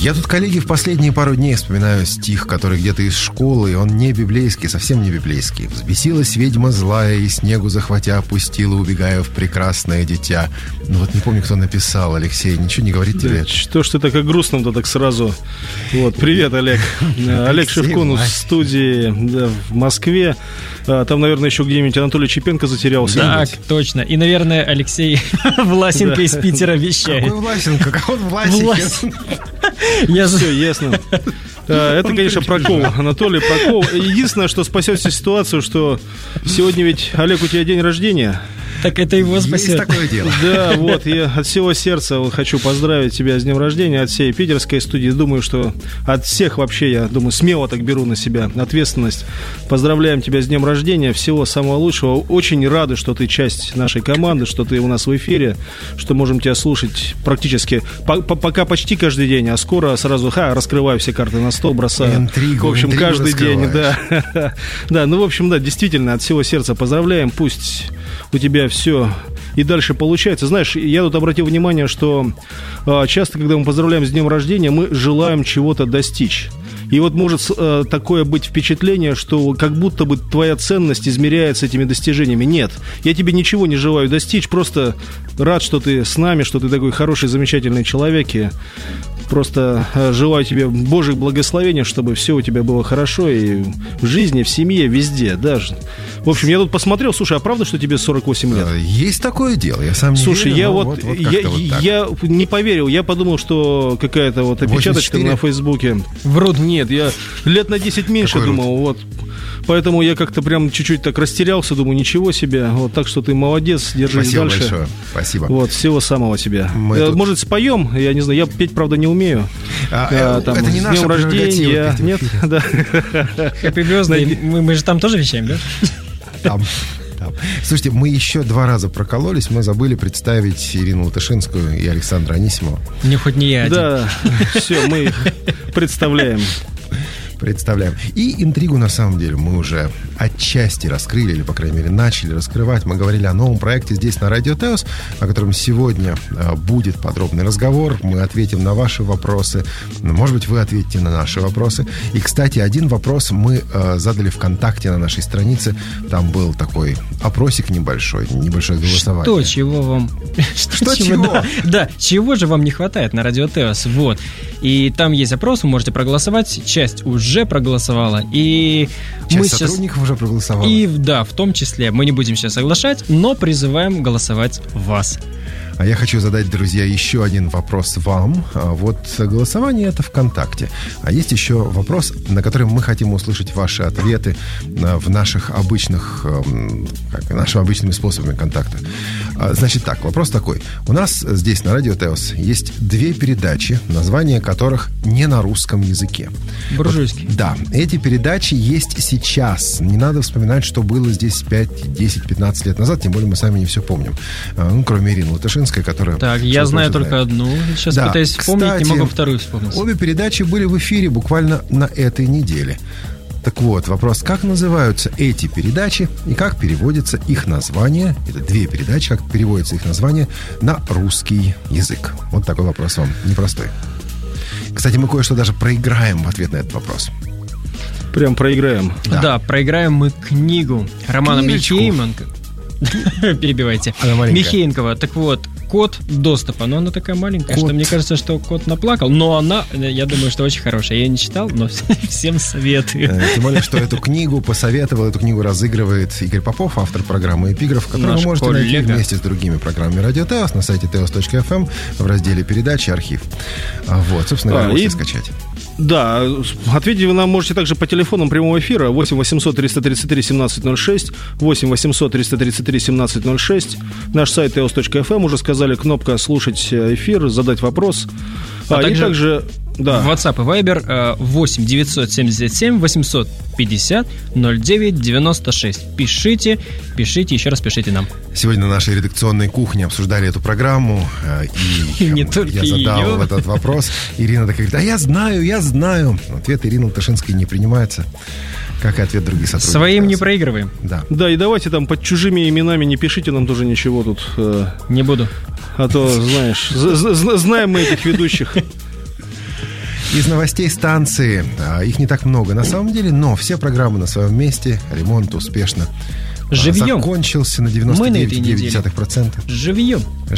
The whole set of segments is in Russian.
Я тут, коллеги, в последние пару дней вспоминаю стих, который где-то из школы, и он не библейский, совсем не библейский. «Взбесилась ведьма злая, и снегу захватя опустила, убегая в прекрасное дитя». Ну вот не помню, кто написал, Алексей, ничего не говорит тебе? Что ж ты так и грустно-то так сразу? Вот, привет, Олег. Олег Шевкун в студии в Москве. Там, наверное, еще где-нибудь Анатолий Чепенко затерялся. Так, точно. И, наверное, Алексей Власенко из Питера вещает. Какой Власенко? Какой Власенко? Все ясно. Это, конечно, прокол. Анатолий, прокол. Единственное, что спасет всю ситуацию, что сегодня ведь, Олег, у тебя день рождения. Так это его спасет. Есть такое дело. Да, вот, я от всего сердца хочу поздравить тебя с днем рождения, от всей питерской студии. Думаю, что от всех вообще, я думаю, смело так беру на себя ответственность. Поздравляем тебя с днем рождения, всего самого лучшего. Очень рады, что ты часть нашей команды, что ты у нас в эфире, что можем тебя слушать практически, пока почти каждый день, а скоро сразу, раскрываю все карты на стол, бросаю. Интригу, в общем, каждый день, раскрываешь. да. Да, ну, в общем, да, действительно, от всего сердца поздравляем. Пусть у тебя все и дальше получается. Знаешь, я тут обратил внимание, что часто, когда мы поздравляем с днем рождения, мы желаем чего-то достичь. И вот может такое быть впечатление, что как будто бы твоя ценность измеряется этими достижениями. Нет, я тебе ничего не желаю достичь, просто рад, что ты с нами, что ты такой хороший, замечательный человек. И просто желаю тебе Божьих благословений, чтобы все у тебя было хорошо и в жизни, в семье, везде даже. В общем, я тут посмотрел, слушай, а правда, что тебе 48 лет? Есть такое дело, я сам не слушай, верю. Я вот я не поверил, я подумал, что какая-то вот опечаточка 84? на Фейсбуке. Врут. Нет, я лет на 10 меньше Какой думал, вот. Поэтому я как-то прям чуть-чуть так растерялся, думаю, ничего себе. Вот, так что ты молодец, держись Спасибо дальше. большое. Спасибо. Вот, всего самого тебе. Может, споем? Я не знаю, я петь, правда, не умею. Это не наша с днем рождения. Нет, да. Happy birthday. Мы же там тоже вещаем, да? Там. Слушайте, мы еще 2 раза прокололись. Мы забыли представить Ирину Латышинскую и Александра Анисимова. Не хоть не я один. Да, все, мы их представляем. И интригу, на самом деле, мы уже отчасти раскрыли, или, по крайней мере, начали раскрывать. Мы говорили о новом проекте здесь, на Радио ТЭОС, о котором сегодня будет подробный разговор. Мы ответим на ваши вопросы. Может быть, вы ответите на наши вопросы. И, кстати, один вопрос мы задали ВКонтакте на нашей странице. Там был такой опросик небольшое голосование. Что, чего вам... Что, чего? Да, чего же вам не хватает на Радио ТЭОС? Вот. И там есть опрос, вы можете проголосовать. Часть уже проголосовала. И часть мы сотрудников уже проголосовала. И да, в том числе. Мы не будем сейчас соглашать, но призываем голосовать вас. А я хочу задать, друзья, еще один вопрос вам. Вот голосование — это ВКонтакте. А есть еще вопрос, на который мы хотим услышать ваши ответы в наших нашими обычными способами контакта. Значит так, вопрос такой. У нас здесь на Радио ТЭОС есть 2 передачи, названия которых не на русском языке. Буржуйский. Вот, да, эти передачи есть сейчас. Не надо вспоминать, что было здесь 5, 10, 15 лет назад, тем более мы сами не все помним. Кроме Ирины Латышинской, которая... Так, я знаю только одну. Сейчас пытаюсь вспомнить, кстати, не могу вторую вспомнить. Обе передачи были в эфире буквально на этой неделе. Так вот, вопрос, как называются эти передачи и как переводится их название, это 2 передачи, как переводится их название на русский язык. Вот такой вопрос вам непростой. Кстати, мы кое-что даже проиграем в ответ на этот вопрос. Прям проиграем. Да, проиграем мы книгу Романа Михеенко. Перебивайте. Михеенкова. Так вот, код доступа. Но она такая маленькая, что мне кажется, что кот наплакал. Но она, я думаю, что очень хорошая. Я не читал, но всем советую. Тем более, что эту книгу разыгрывает Игорь Попов, автор программы «Эпиграф», которую вы можете найти вместе с другими программами Радио ТЭОС на сайте teos.fm в разделе «Передачи. Архив». Вот, собственно, вы можете скачать. Да, ответить вы нам можете также по телефонам прямого эфира 8 800 333 1706, 8 800 333 1706, наш сайт teos.fm, уже сказали, кнопка «Слушать эфир», «Задать вопрос». И также да. WhatsApp и Viber 8 977 850 09 96. Пишите, еще раз пишите нам. Сегодня на нашей редакционной кухне обсуждали эту программу, и не я задал этот вопрос. Ирина такая говорит: я знаю. Ответ Ирины Латышинской не принимается, как и ответ других сотрудников. Своим не проигрываем. Да, и давайте там под чужими именами не пишите нам тоже ничего тут. Не буду. А то, знаешь, знаем мы этих ведущих. Из новостей станции. Их не так много на самом деле, но все программы на своем месте. Ремонт успешно закончился на 99,9%. Живьем.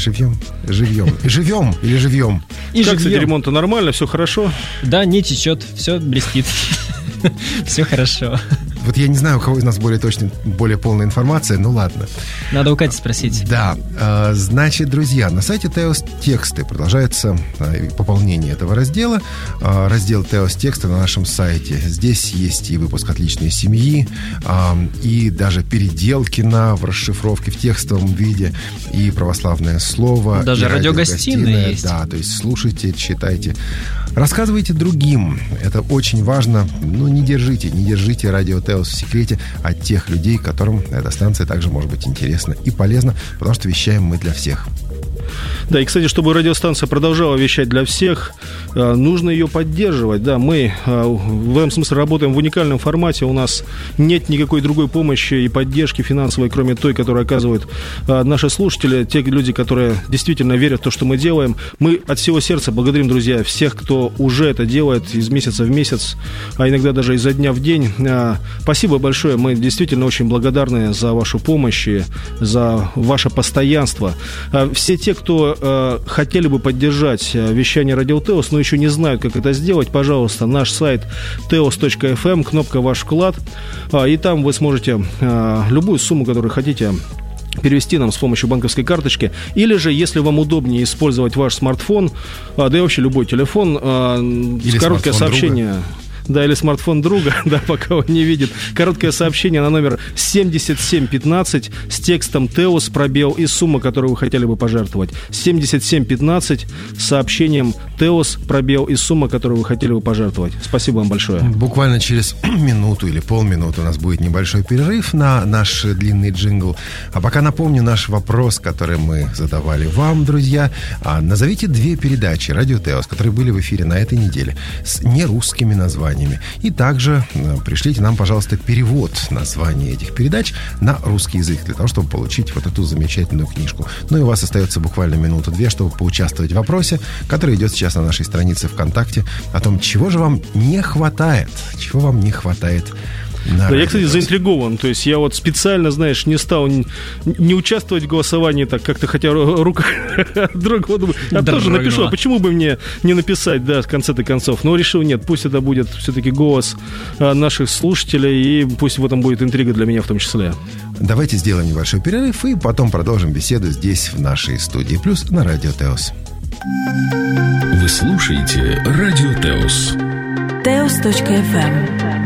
Или живьем. Как, кстати, ремонт нормально, все хорошо? Да, не течет, все блестит. Все хорошо. Вот я не знаю, у кого из нас более точная, более полная информация, ну ладно. Надо у Кати спросить. Да, значит, друзья, на сайте Теос Тексты продолжается пополнение этого раздела. Раздел Теос Тексты на нашем сайте. Здесь есть и выпуск «Отличной семьи», и даже переделки в расшифровке в текстовом виде, и православное слово. Даже радиогостиная есть. Да, то есть слушайте, читайте. Рассказывайте другим. Это очень важно. Ну, не держите радио Теос в секрете от тех людей, которым эта станция также может быть интересна и полезна, потому что вещаем мы для всех. Да, и, кстати, чтобы радиостанция продолжала вещать для всех, нужно ее поддерживать. Да, мы в этом смысле работаем в уникальном формате. У нас нет никакой другой помощи и поддержки финансовой, кроме той, которую оказывают наши слушатели, те люди, которые действительно верят в то, что мы делаем. Мы от всего сердца благодарим, друзья, всех, кто уже это делает из месяца в месяц, а иногда даже изо дня в день. Спасибо большое. Мы действительно очень благодарны за вашу помощь и за ваше постоянство. Все те, кто хотели бы поддержать вещание Радио Теос, но еще не знают, как это сделать, пожалуйста, наш сайт teos.fm, кнопка «Ваш вклад», и там вы сможете любую сумму, которую хотите, перевести нам с помощью банковской карточки, или же, если вам удобнее использовать ваш смартфон, да и вообще любой телефон, или короткое сообщение... Друга. Да, или смартфон друга, да, пока он не видит. Короткое сообщение на номер 7715 с текстом «Теос», пробел и сумма, которую вы хотели бы пожертвовать. 7715 с сообщением «Теос», пробел и сумма, которую вы хотели бы пожертвовать. Спасибо вам большое. Буквально через минуту или полминуты у нас будет небольшой перерыв на наш длинный джингл. А пока напомню наш вопрос, который мы задавали вам, друзья. Назовите 2 передачи «Радио Теос», которые были в эфире на этой неделе с нерусскими названиями. И также пришлите нам, пожалуйста, перевод названий этих передач на русский язык, для того, чтобы получить вот эту замечательную книжку. Ну и у вас остается буквально минута-две, чтобы поучаствовать в вопросе, который идет сейчас на нашей странице ВКонтакте, о том, чего же вам не хватает, чего вам не хватает. Да, я, кстати, заинтригован. То есть я вот специально, знаешь, не стал не участвовать в голосовании так как-то, хотя рука другого думаю. Я тоже напишу, а почему бы мне не написать, да, в конце-то концов. Но решил, нет, пусть это будет все-таки голос наших слушателей, и пусть в этом будет интрига для меня в том числе. Давайте сделаем небольшой перерыв и потом продолжим беседу здесь, в нашей студии Плюс на Радио Теос. Вы слушаете Радио Теос. Teos.fm.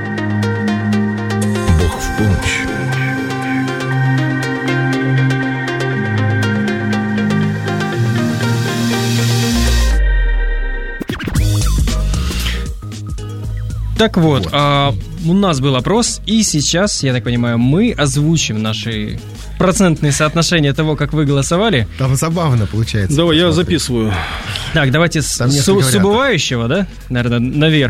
Бог в помощь. Так вот, у нас был опрос, и сейчас, я так понимаю, мы озвучим наши процентные соотношения того, как вы голосовали. Там забавно получается. Давай, я записываю. Так, давайте с убывающего, да, наверное, наверх.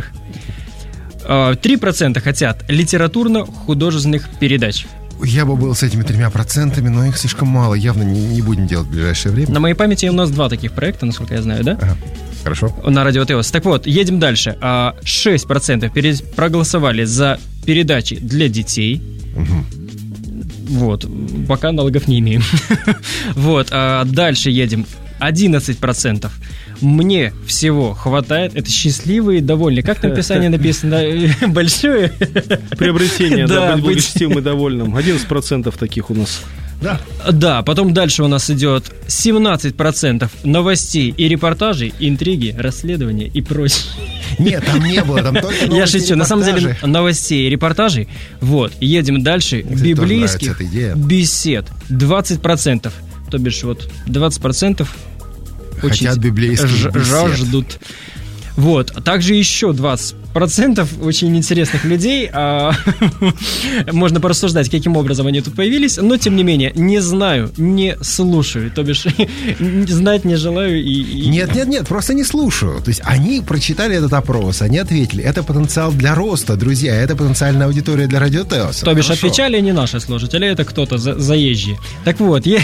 3% хотят литературно-художественных передач. Я бы был с этими 3%, но их слишком мало. Явно не будем делать в ближайшее время. На моей памяти у нас 2 таких проекта, насколько я знаю, да? Ага. Хорошо. На Радио Теос. Так вот, едем дальше. 6% проголосовали за передачи для детей. Угу. Вот. Пока налогов не имеем. Вот. Дальше едем. 11%. Мне всего хватает. Это счастливые и довольные. Как на описании написано? Большое приобретение, да, быть благочестивым и довольным. 11% таких у нас. Да. Да, потом дальше у нас идет 17% новостей и репортажей, интриги, расследования и прочее. Нет, там не было, там только новости. Я шучу, на самом деле новостей и репортажей. Вот, едем дальше. Библейских бесед 20%. То бишь вот 20% хотят библейских бесед. Жаждут. Вот, а также еще 20% очень интересных людей. Можно порассуждать, каким образом они тут появились. Но, тем не менее, не знаю, не слушаю. То бишь, знать не желаю и... Нет, просто не слушаю. То есть, они прочитали этот опрос, они ответили. Это потенциал для роста, друзья. Это потенциальная аудитория для Радио Теос. То бишь, отвечали не наши слушатели, это кто-то заезжий. Так вот,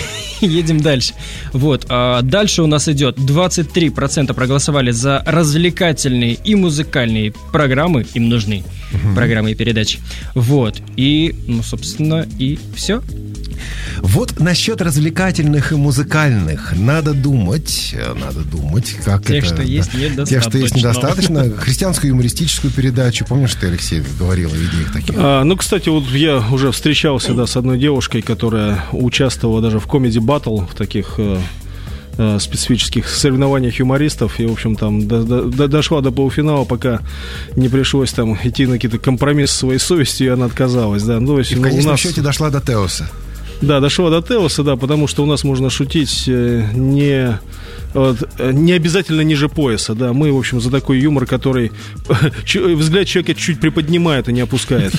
едем дальше. Вот, дальше у нас идет 23% проголосовали за развлекательные и музыкальные программы, им нужны программы и передачи. Вот, и, собственно, и все. Вот насчет развлекательных и музыкальных надо думать, как тех, это... что есть, недостаточно. Тех, что есть недостаточно. Христианскую юмористическую передачу, помнишь, ты, Алексей, говорил о идеях таких? Кстати, вот я уже встречался, с одной девушкой, которая участвовала даже в Comedy Battle, в таких специфических соревнованиях юмористов, и, в общем, там дошла до полуфинала, пока не пришлось там идти на какие-то компромиссы своей совестью, и она отказалась, да. То есть, и в конечном счете дошла до Теоса. Да, дошла до Теоса, да, потому что у нас можно шутить не обязательно ниже пояса, да. Мы, в общем, за такой юмор, который взгляд человека чуть приподнимает, а не опускает.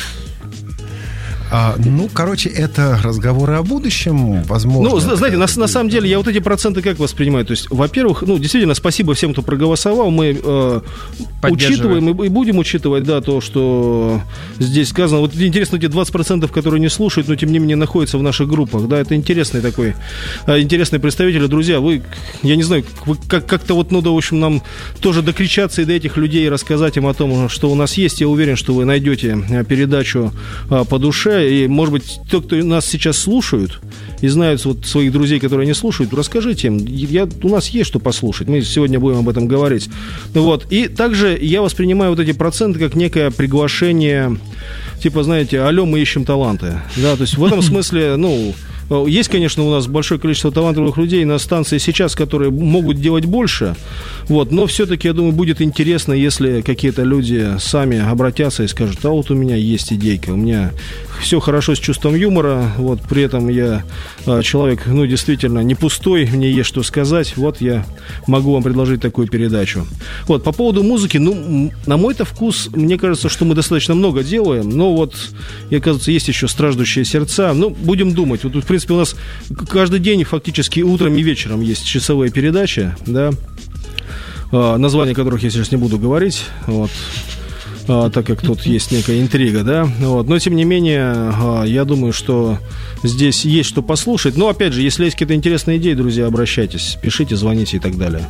Это разговоры о будущем, возможно. Знаете, на самом деле, я вот эти проценты как воспринимаю? То есть, во-первых, действительно, спасибо всем, кто проголосовал. Мы учитываем и будем учитывать, да, то, что здесь сказано. Вот интересно, эти 20%, которые не слушают, но тем не менее находятся в наших группах, да, это интересные представители. Друзья, я не знаю, как-то надо, в общем, нам тоже докричаться и до этих людей рассказать им о том, что у нас есть. Я уверен, что вы найдете передачу по душе. И, может быть, те, кто нас сейчас слушают и знают своих друзей, которые не слушают, расскажите им. У нас есть что послушать. Мы сегодня будем об этом говорить. И также я воспринимаю вот эти проценты как некое приглашение, типа, знаете, алло, мы ищем таланты. Да, то есть в этом смысле, есть, конечно, у нас большое количество талантливых людей на станции сейчас, которые могут делать больше, но все-таки, я думаю, будет интересно, если какие-то люди сами обратятся и скажут: а вот у меня есть идейка, у меня все хорошо с чувством юмора, при этом я человек, действительно, не пустой, мне есть что сказать, я могу вам предложить такую передачу. По поводу музыки, на мой-то вкус, мне кажется, что мы достаточно много делаем, но и, кажется, есть еще страждущие сердца, будем думать. В принципе, у нас каждый день, фактически, утром и вечером есть часовые передачи, да, названия которых я сейчас не буду говорить, так как тут есть некая интрига, да, но тем не менее, я думаю, что здесь есть что послушать, но, опять же, если есть какие-то интересные идеи, друзья, обращайтесь, пишите, звоните и так далее.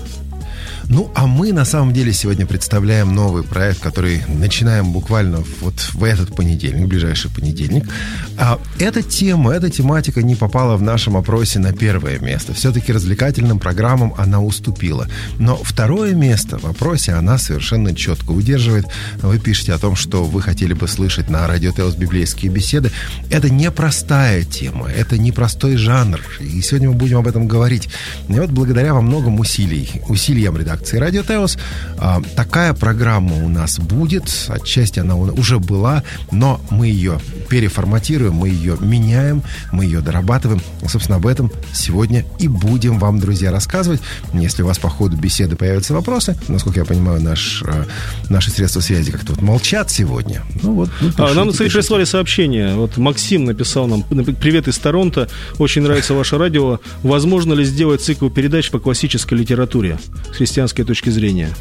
А мы, на самом деле, сегодня представляем новый проект, который начинаем буквально в этот понедельник, ближайший понедельник. Эта тематика не попала в нашем опросе на первое место. Все-таки развлекательным программам она уступила. Но второе место в опросе она совершенно четко удерживает. Вы пишете о том, что вы хотели бы слышать на Радио Теос библейские беседы. Это непростая тема, это непростой жанр. И сегодня мы будем об этом говорить. И благодаря во многим усилиям редакции Радио Теос такая программа у нас будет. Отчасти она уже была, но мы ее переформатируем, мы ее меняем, мы ее дорабатываем. И, собственно, об этом сегодня и будем вам, друзья, рассказывать. Если у вас по ходу беседы появятся вопросы, насколько я понимаю, наши средства связи как-то молчат сегодня. Нам, кстати, прислали сообщение. Максим написал нам: привет из Торонто, очень нравится ваше радио. Возможно ли сделать цикл передач по классической литературе с христианской точки зрения?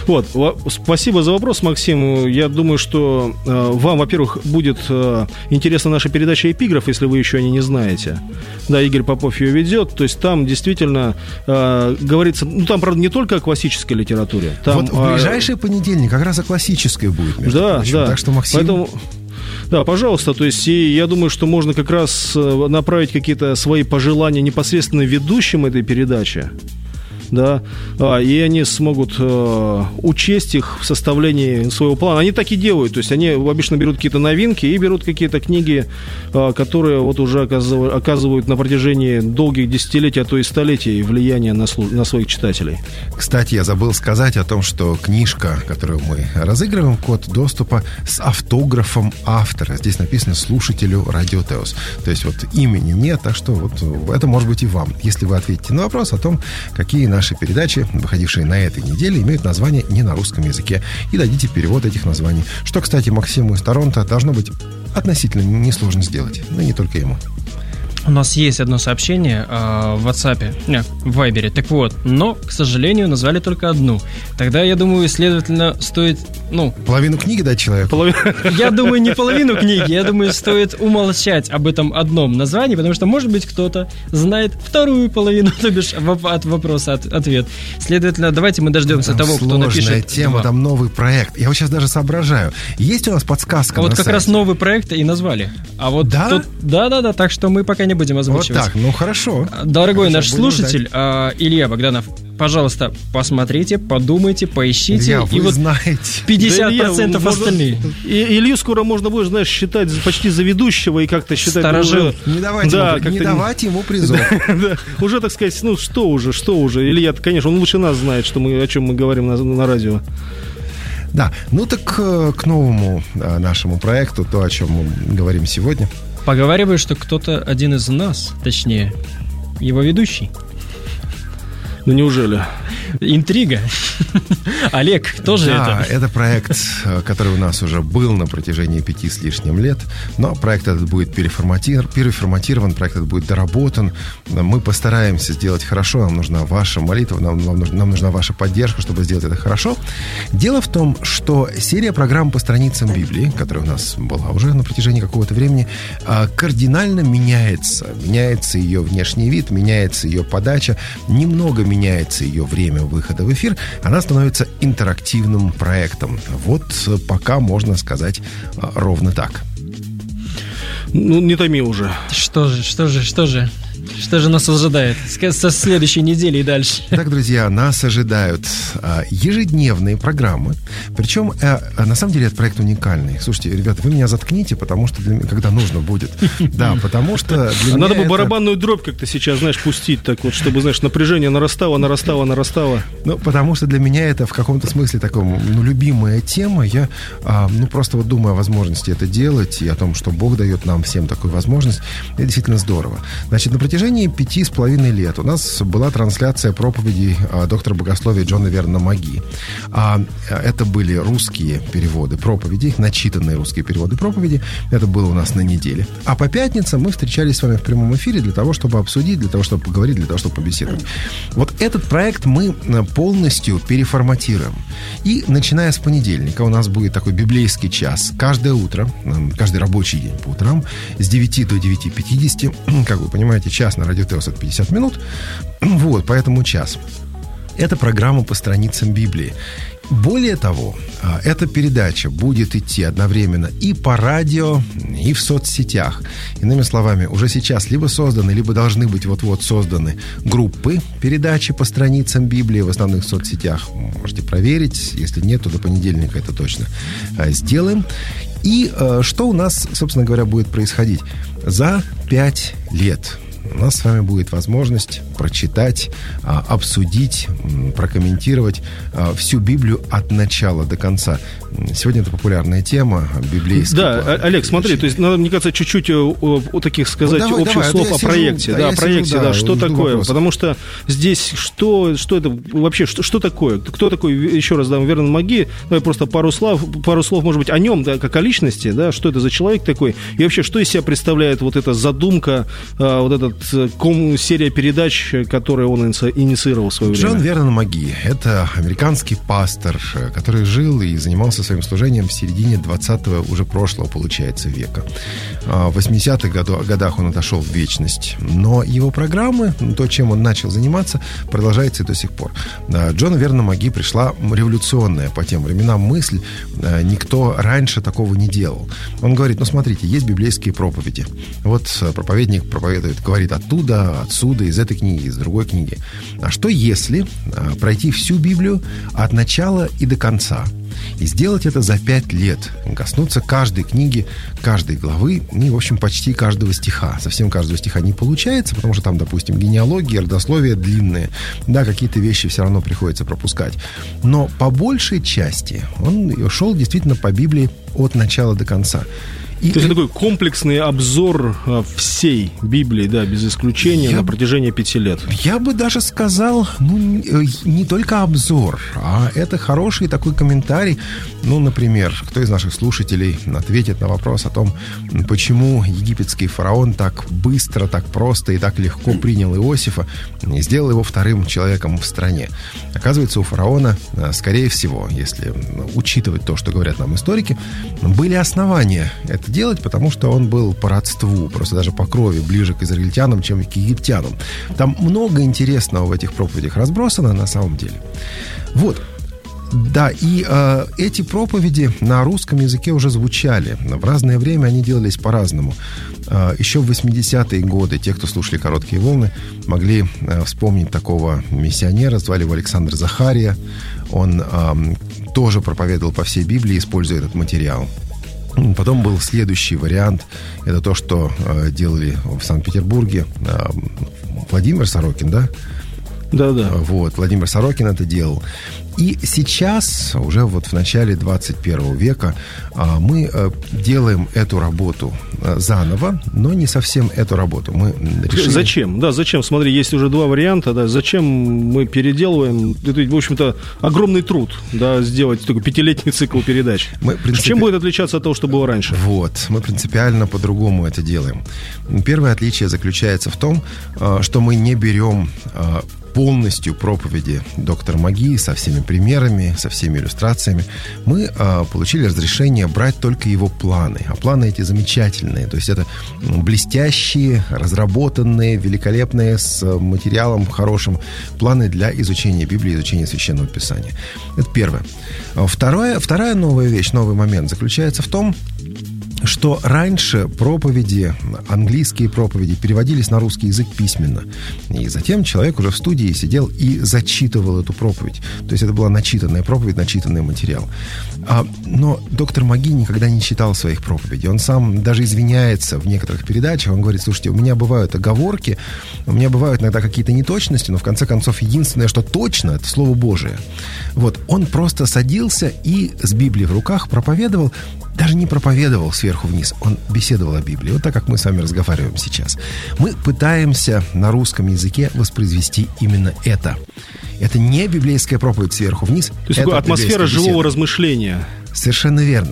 Спасибо за вопрос, Максим. Я думаю, что вам, во-первых, будет интересна наша передача «Эпиграф», если вы еще о ней не знаете. Да, Игорь Попов ее ведет. То есть там действительно говорится... там, правда, не только о классической литературе. Там, в ближайший понедельник как раз о классической будет, между прочим. Да. Так что, Максим... Поэтому... Да, пожалуйста, то есть, и я думаю, что можно как раз направить какие-то свои пожелания непосредственно ведущим этой передачи. Да, и они смогут учесть их в составлении своего плана. Они так и делают, то есть они обычно берут какие-то новинки и берут какие-то книги, которые уже оказывают на протяжении долгих десятилетий, а то и столетий влияние на своих читателей. Кстати, я забыл сказать о том, что книжка, которую мы разыгрываем, код доступа с автографом автора. Здесь написано «Слушателю Радио Теос». То есть имени нет, так что это может быть и вам, если вы ответите на вопрос о том, какие наши передачи, выходившие на этой неделе, имеют название не на русском языке, и дадите перевод этих названий. Что, кстати, Максиму из Торонто должно быть относительно несложно сделать, но не только ему. У нас есть одно сообщение в WhatsApp, в Вайбере. Так вот, но, к сожалению, назвали только одну. Тогда, я думаю, следовательно, стоит Половину книги дать человеку? Я думаю, не половину книги. Я думаю, стоит умолчать об этом одном названии, потому что, может быть, кто-то знает вторую половину, то бишь от вопроса ответ. Следовательно, давайте мы дождемся того, кто напишет. Сложная тема, там новый проект. Я вот сейчас даже соображаю. Есть у нас подсказка вот на как сайте? Раз новый проект и назвали. А вот да? Тут, да, так что мы пока не будем озвучивать. Вот так, хорошо. Дорогой наш слушатель, Илья Богданов, пожалуйста, посмотрите, подумайте, поищите. Илья, и вы знаете. 50% остальные. Илью скоро можно будет, знаешь, считать почти за ведущего и как-то считать... Сторожил. Не давайте ему призов. Уже, так сказать, что уже. Илья, конечно, он лучше нас знает, о чем мы говорим на радио. Да, так к новому нашему проекту, то, о чем мы говорим сегодня. Поговариваю, что кто-то один из нас, точнее, его ведущий. Ну, неужели? Интрига. Олег, кто же это? Да, это проект, который у нас уже был на протяжении 5 с лишним лет, но проект этот будет переформатирован, проект этот будет доработан. Мы постараемся сделать хорошо, нам нужна ваша молитва, нам нужна ваша поддержка, чтобы сделать это хорошо. Дело в том, что серия программ по страницам Библии, которая у нас была уже на протяжении какого-то времени, кардинально меняется. Меняется ее внешний вид, меняется ее подача, немного меняется ее время выхода в эфир, она становится интерактивным проектом. Вот пока можно сказать ровно так. Не томи уже. Что же? Что же нас ожидает со следующей недели и дальше? Итак, друзья, нас ожидают ежедневные программы. Причем, на самом деле, этот проект уникальный. Слушайте, ребята, вы меня заткните, потому что когда нужно будет. Да, потому что для меня надо бы барабанную дробь как-то сейчас, знаешь, пустить так вот, чтобы, знаешь, напряжение нарастало. Потому что для меня это в каком-то смысле такая, любимая тема. Я, просто вот думаю о возможности это делать и о том, что Бог дает нам всем такую возможность. Это действительно здорово. Значит, на протяжении 5,5 лет у нас была трансляция проповедей доктора богословия Джона Вернона Маги. Это были русские переводы проповедей, начитанные русские переводы проповедей. Это было у нас на неделе. А по пятницам мы встречались с вами в прямом эфире для того, чтобы обсудить, для того, чтобы поговорить, для того, чтобы побеседовать. Вот этот проект мы полностью переформатируем. И начиная с понедельника у нас будет такой библейский час. Каждое утро, каждый рабочий день по утрам с 9 до 9:50, как вы понимаете, час на Радио Теос — это 50 минут. Вот, поэтому час. Это программа по страницам Библии. Более того, эта передача будет идти одновременно и по радио, и в соцсетях. Иными словами, уже сейчас либо созданы, либо должны быть вот-вот созданы группы передачи по страницам Библии в основных соцсетях. Можете проверить. Если нет, то до понедельника это точно сделаем. И что у нас, собственно говоря, будет происходить? За 5 лет у нас с вами будет возможность прочитать, обсудить, прокомментировать всю Библию от начала до конца. Сегодня это популярная тема, библейская. Да, Олег, смотри, то есть надо, мне кажется, чуть-чуть таких сказать общих слов о проекте. Что такое? Вопрос. Потому что здесь что это вообще, что такое? Кто такой, еще раз, Вернон Маги? Давай просто пару слов, может быть, о нем, да, как о личности, да, что это за человек такой? И вообще, что из себя представляет вот эта задумка, вот этот серия передач, которую он инициировал в свое время? Джон Вернон Маги – это американский пастор, который жил и занимался своим служением в середине 20-го, уже прошлого, получается, века. В 80-х годах он отошел в вечность. Но его программы, то, чем он начал заниматься, продолжается и до сих пор. Джону Вернону Маги пришла революционная по тем временам мысль. Никто раньше такого не делал. Он говорит, смотрите, есть библейские проповеди. Вот проповедник проповедует, говорит оттуда, отсюда, из этой книги, из другой книги. А что если пройти всю Библию от начала и до конца? И сделать это за 5 лет. Коснуться каждой книги, каждой главы, и, в общем, почти каждого стиха. Совсем каждого стиха не получается, потому что там, допустим, генеалогии, родословия длинные. Да, какие-то вещи все равно приходится пропускать. Но по большей части он шел действительно по Библии от начала до конца. То есть это такой комплексный обзор всей Библии, да, без исключения, на протяжении 5 лет. Я бы даже сказал, не только обзор, а это хороший такой комментарий. Например, кто из наших слушателей ответит на вопрос о том, почему египетский фараон так быстро, так просто и так легко принял Иосифа и сделал его вторым человеком в стране. Оказывается, у фараона, скорее всего, если учитывать то, что говорят нам историки, были основания это делать, потому что он был по родству, просто даже по крови ближе к израильтянам, чем к египтянам. Там много интересного в этих проповедях разбросано на самом деле. Вот. Да, и эти проповеди на русском языке уже звучали. В разное время они делались по-разному. Еще в 80-е годы те, кто слушали «Короткие волны», могли вспомнить такого миссионера, звали его Александр Захария. Он тоже проповедовал по всей Библии, используя этот материал. Потом был следующий вариант. Это то, что делали в Санкт-Петербурге Владимир Сорокин, да? Да. Вот, Владимир Сорокин это делал. И сейчас, уже вот в начале 21 века, мы делаем эту работу заново, но не совсем эту работу. Мы решили... Зачем? Да, зачем? Смотри, есть уже два варианта, да, зачем мы переделываем? Это, в общем-то, огромный труд, да, сделать такой 5-летний цикл передач. Чем будет отличаться от того, что было раньше? Вот, мы принципиально по-другому это делаем. Первое отличие заключается в том, что мы не берем полностью проповеди доктора Маги со всеми примерами, со всеми иллюстрациями. Мы получили разрешение брать только его планы. А планы эти замечательные. То есть это блестящие, разработанные, великолепные, с материалом хорошим планы для изучения Библии, изучения Священного Писания. Это первое. Вторая новая вещь, новый момент заключается в том, что раньше проповеди, английские проповеди переводились на русский язык письменно. И затем человек уже в студии сидел и зачитывал эту проповедь. То есть это была начитанная проповедь, начитанный материал. Но доктор Маги никогда не читал своих проповедей. Он сам даже извиняется в некоторых передачах. Он говорит: слушайте, у меня бывают оговорки, у меня бывают иногда какие-то неточности, но в конце концов единственное, что точно, это Слово Божие. Вот. Он просто садился и с Библией в руках проповедовал. Даже не проповедовал сверху вниз, он беседовал о Библии. Вот так, как мы с вами разговариваем сейчас. Мы пытаемся на русском языке воспроизвести именно это. Это не библейская проповедь сверху вниз. То есть это атмосфера живого размышления. Совершенно верно.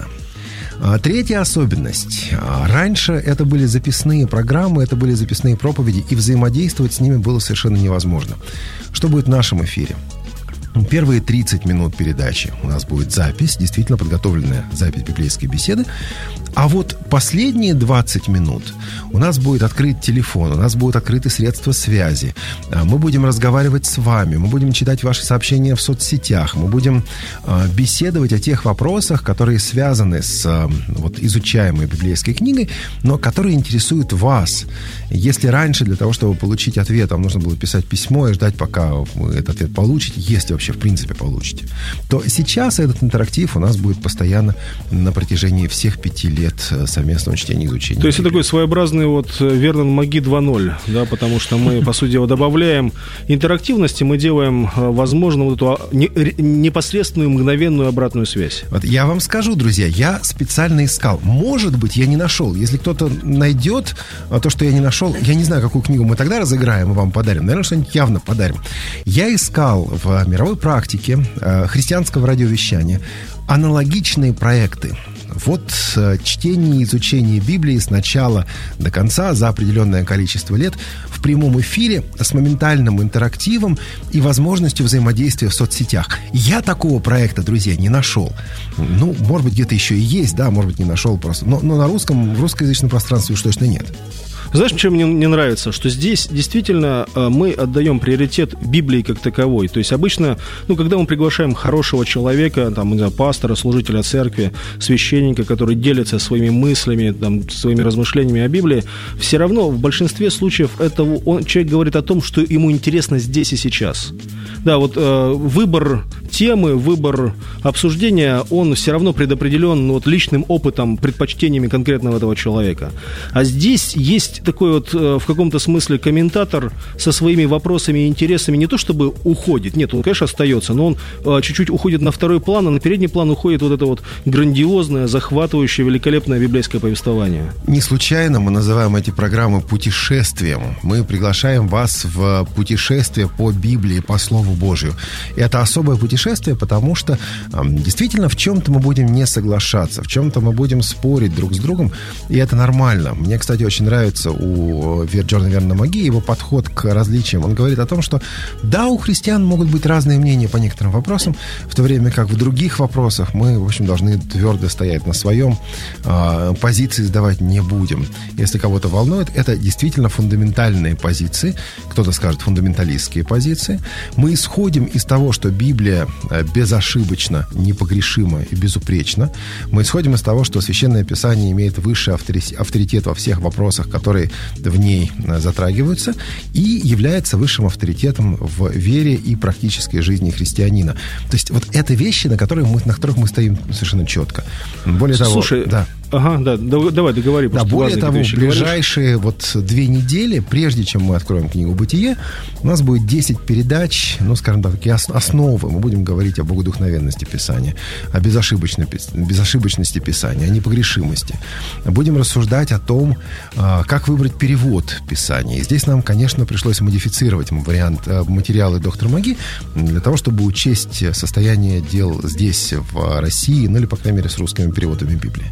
Третья особенность. Раньше это были записные программы, это были записные проповеди, и взаимодействовать с ними было совершенно невозможно. Что будет в нашем эфире? Первые 30 минут передачи у нас будет запись, действительно подготовленная запись библейской беседы. А вот последние 20 минут у нас будет открыт телефон, у нас будут открыты средства связи. Мы будем разговаривать с вами, мы будем читать ваши сообщения в соцсетях, мы будем беседовать о тех вопросах, которые связаны с изучаемой библейской книгой, но которые интересуют вас. Если раньше для того, чтобы получить ответ, вам нужно было писать письмо и ждать, пока вы этот ответ получите, если вообще в принципе получите, то сейчас этот интерактив у нас будет постоянно на протяжении всех 5 лет совместного чтения и изучения. То есть это такой своеобразный Вернон Маги 2.0, да, потому что мы, по сути дела, добавляем интерактивности, мы делаем возможно эту непосредственную мгновенную обратную связь. Вот я вам скажу, друзья, я специально искал. Может быть, я не нашел. Если кто-то найдет то, что я не нашел, я не знаю, какую книгу мы тогда разыграем и вам подарим. Наверное, что-нибудь явно подарим. Я искал в мировой практике христианского радиовещания аналогичные проекты. Вот чтение и изучение Библии с начала до конца за определенное количество лет в прямом эфире с моментальным интерактивом и возможностью взаимодействия в соцсетях. Я такого проекта, друзья, не нашел. Может быть, где-то еще и есть, да, может быть, не нашел просто. Но на русском, в русскоязычном пространстве уж точно нет. Знаешь, чем мне не нравится? Что здесь действительно мы отдаем приоритет Библии как таковой. То есть обычно, когда мы приглашаем хорошего человека, пастора, служителя церкви, священника, который делится своими мыслями, своими размышлениями о Библии, все равно в большинстве случаев человек говорит о том, что ему интересно здесь и сейчас. Да, выбор темы, выбор обсуждения, он все равно предопределен вот личным опытом, предпочтениями конкретного этого человека. А здесь есть такой вот в каком-то смысле комментатор со своими вопросами и интересами, не то чтобы уходит, нет, он, конечно, остается, но он чуть-чуть уходит на второй план, а на передний план уходит вот это вот грандиозное, захватывающее, великолепное библейское повествование. Не случайно мы называем эти программы путешествием. Мы приглашаем вас в путешествие по Библии, по Слову Божию. И это особое путешествие, потому что действительно в чем-то мы будем не соглашаться, в чем-то мы будем спорить друг с другом, и это нормально. Мне, кстати, очень нравится у Джона Вернона Маги его подход к различиям. Он говорит о том, что да, у христиан могут быть разные мнения по некоторым вопросам, в то время как в других вопросах мы, в общем, должны твердо стоять на своем, позиции сдавать не будем. Если кого-то волнует, это действительно фундаментальные позиции, кто-то скажет фундаменталистские позиции. Мы исходим из того, что Библия безошибочна, непогрешима и безупречна. Мы исходим из того, что Священное Писание имеет высший авторитет во всех вопросах, которые в ней затрагиваются, и является высшим авторитетом в вере и практической жизни христианина. То есть вот это вещи, на которых мы стоим совершенно четко. Более того, слушай, да. Ага, да, давай договори. Да, более того, в ближайшие вот 2 недели, прежде чем мы откроем книгу «Бытие», у нас будет 10 передач, ну, скажем так, такие основы. Мы будем говорить о богодухновенности Писания, о безошибочности Писания, о непогрешимости. Будем рассуждать о том, как выбрать перевод Писания. И здесь нам, конечно, пришлось модифицировать материалы доктора Маги для того, чтобы учесть состояние дел здесь, в России, ну или, по крайней мере, с русскими переводами Библии.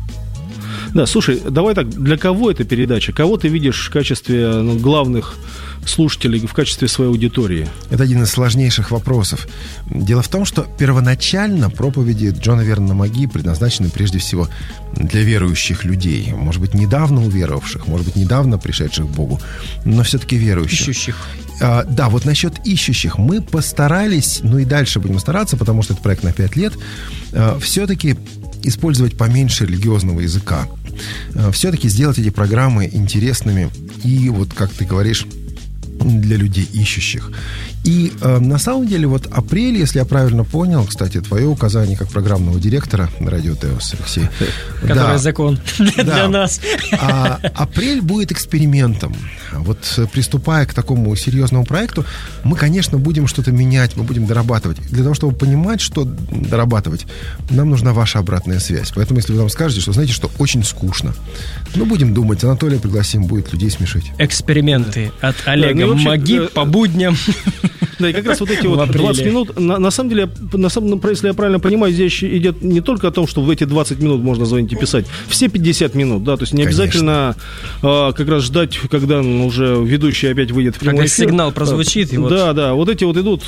Да, слушай, давай так, для кого эта передача? Кого ты видишь в качестве главных слушателей, в качестве своей аудитории? Это один из сложнейших вопросов. Дело в том, что первоначально проповеди Джона Вернона Маги предназначены прежде всего для верующих людей. Может быть, недавно уверовавших, может быть, недавно пришедших к Богу, но все-таки верующих. Ищущих. Да, вот насчет ищущих. Мы постарались, ну и дальше будем стараться, потому что это проект на 5 лет, все-таки использовать поменьше религиозного языка. Все-таки сделать эти программы интересными и, вот как ты говоришь, для людей ищущих. И на самом деле вот апрель, если я правильно понял, кстати, твое указание как программного директора Радио Теос, Алексей. Который закон для нас. Апрель будет экспериментом. Вот приступая к такому серьезному проекту, мы, конечно, будем что-то менять, мы будем дорабатывать. Для того, чтобы понимать, что дорабатывать, нам нужна ваша обратная связь. Поэтому, если вы нам скажете, что, знаете, что очень скучно, ну, будем думать, Анатолия пригласим, будет людей смешить. Эксперименты от Олега Маги по будням. Да, и как раз вот эти вот 20 минут, на самом деле, если я правильно понимаю, здесь идет не только о том, что в эти 20 минут можно звонить и писать, все 50 минут, да, то есть не обязательно как раз ждать, когда уже ведущий опять выйдет в прямой эфир. Когда сигнал прозвучит. И да, вот эти вот идут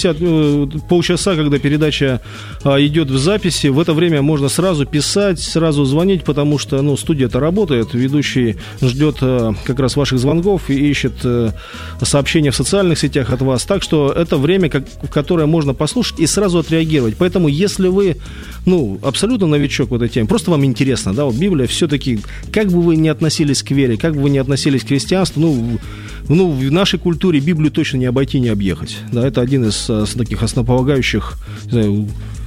50, полчаса, когда передача идет в записи, в это время можно сразу писать, сразу звонить, потому что, ну, студия-то работает, ведущий ждет как раз ваших звонков и ищет сообщения в социальных сетях от вас, так что это время, в которое можно послушать и сразу отреагировать. Поэтому, если вы, ну, абсолютно новичок в этой теме, просто вам интересно, да, вот Библия все-таки, как бы вы ни относились к вере, как бы вы ни относились к христианству, ну, в нашей культуре Библию точно не обойти, не объехать. Да, это один из таких основополагающих, не знаю,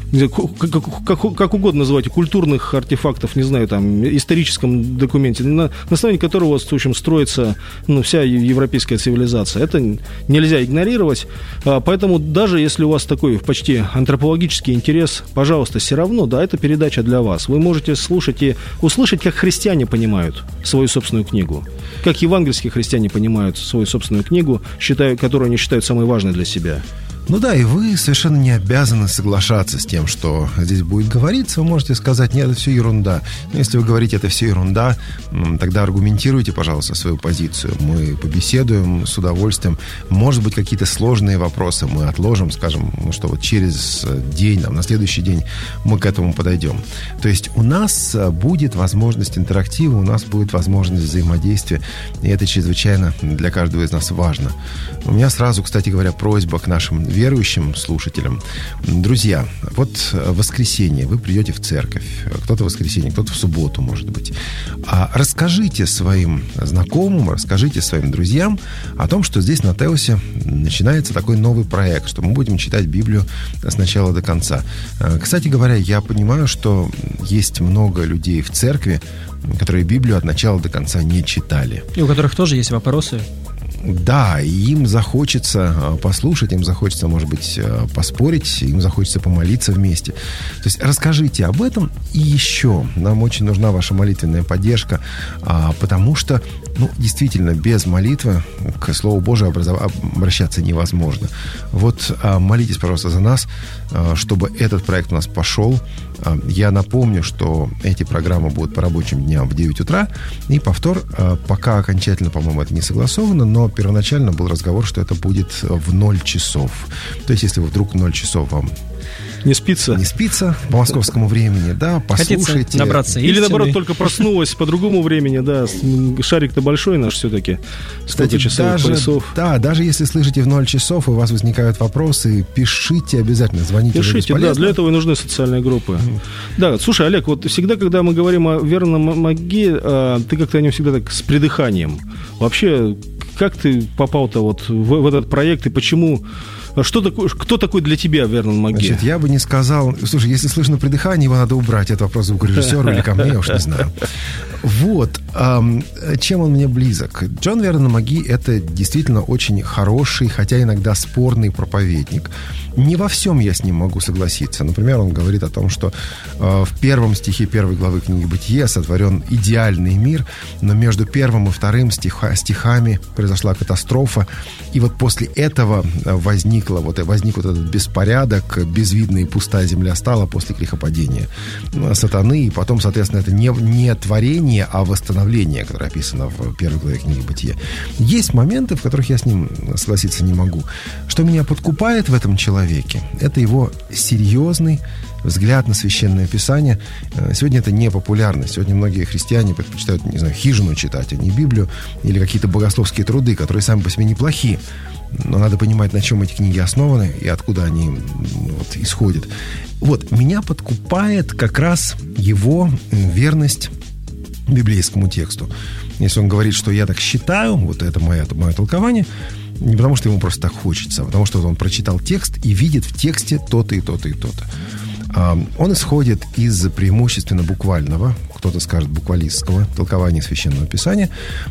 как угодно называйте, культурных артефактов, не знаю, там, историческом документе, на основании которого, в общем, строится, ну, вся европейская цивилизация. Это нельзя игнорировать, поэтому даже если у вас такой почти антропологический интерес, пожалуйста, все равно, да, это передача для вас. Вы можете слушать и услышать, как христиане понимают свою собственную книгу, как евангельские христиане понимают свою собственную книгу, которую они считают самой важной для себя. Ну да, и вы совершенно не обязаны соглашаться с тем, что здесь будет говориться. Вы можете сказать: нет, это все ерунда. Но если вы говорите, это все ерунда, тогда аргументируйте, пожалуйста, свою позицию. Мы побеседуем с удовольствием. Может быть, какие-то сложные вопросы мы отложим, скажем, что вот через день, на следующий день мы к этому подойдем. То есть у нас будет возможность интерактива, у нас будет возможность взаимодействия, и это чрезвычайно для каждого из нас важно. У меня сразу, кстати говоря, просьба к нашим верующим слушателям. Друзья, вот в воскресенье вы придете в церковь. Кто-то в воскресенье, кто-то в субботу, может быть. Расскажите своим знакомым, расскажите своим друзьям о том, что здесь на Теосе начинается такой новый проект, что мы будем читать Библию с начала до конца. Кстати говоря, я понимаю, что есть много людей в церкви, которые Библию от начала до конца не читали. И у которых тоже есть вопросы. Да, и им захочется послушать, им захочется, может быть, поспорить, им захочется помолиться вместе. То есть расскажите об этом. И еще нам очень нужна ваша молитвенная поддержка, потому что, действительно, без молитвы к Слову Божию обращаться невозможно. Вот молитесь, пожалуйста, за нас, чтобы этот проект у нас пошел. Я напомню, что эти программы будут по рабочим дням в 9 утра, и повтор, пока окончательно, по-моему, это не согласовано, но первоначально был разговор, что это будет в 0 часов. То есть, если вы вдруг в 0 часов вам не спится по московскому времени, да, послушайте. Хотите набраться истины. Или, наоборот, только проснулась по другому времени, да, шарик-то большой наш все-таки. Кстати, даже если слышите в 0 часов, и у вас возникают вопросы, пишите обязательно, звоните. Пишите, да, для этого и нужны социальные группы. Да, слушай, Олег, вот всегда, когда мы говорим о Верноне Маги, ты как-то о нем всегда так с придыханием. Вообще, как ты попал-то вот в этот проект и почему... Кто такой для тебя Вернон Маги? Значит, я бы не сказал... Слушай, если слышно придыхание, его надо убрать. Это вопрос звукорежиссеру или ко мне, я уж не знаю. Вот. Чем он мне близок? Джон Вернон Маги — это действительно очень хороший, хотя иногда спорный проповедник. Не во всем я с ним могу согласиться. Например, он говорит о том, что в первом стихе 1 главы книги «Бытие» сотворен идеальный мир, но между первым и вторым стихами произошла катастрофа. И вот после этого возник вот этот беспорядок, безвидная и пустая земля стала после грехопадения сатаны, и потом, соответственно, это не творение, а восстановление, которое описано в 1 главе книги «Бытие». Есть моменты, в которых я с ним согласиться не могу. Что меня подкупает в этом человеке, это его серьезный взгляд на Священное Писание. Сегодня это не популярно. Сегодня многие христиане предпочитают, не знаю, хижину читать, а не Библию, или какие-то богословские труды, которые сами по себе неплохие. Но надо понимать, на чем эти книги основаны и откуда они исходят. Вот, меня подкупает как раз его верность библейскому тексту. Если он говорит, что я так считаю, вот это мое толкование, не потому что ему просто так хочется, а потому что он прочитал текст и видит в тексте то-то и то-то и то-то. Он исходит из преимущественно буквального, кто-то скажет буквалистского толкования Священного Писания.